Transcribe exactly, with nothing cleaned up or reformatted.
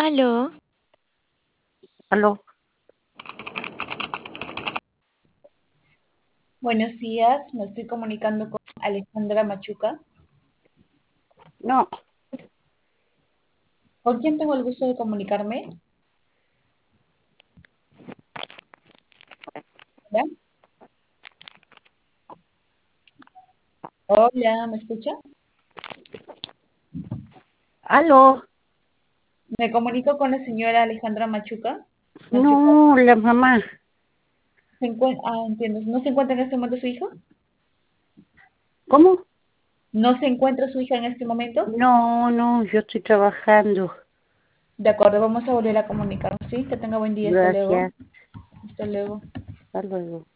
Aló, Aló, Buenos días, me estoy comunicando con Alejandra Machuca. no, ¿Con quién tengo el gusto de comunicarme? Hola, Hola, ¿me escucha? aló, Me comunico con la señora Alejandra Machuca. Machuca, no, la mamá, ¿se encuentra? Ah, entiendo. ¿No se encuentra en este momento su hija? ¿cómo? ¿No se encuentra su hija en este momento? No, no, yo estoy trabajando, De acuerdo, vamos a volver a comunicarnos, ¿sí? Que tenga buen día, hasta luego. gracias, Hasta luego. hasta luego.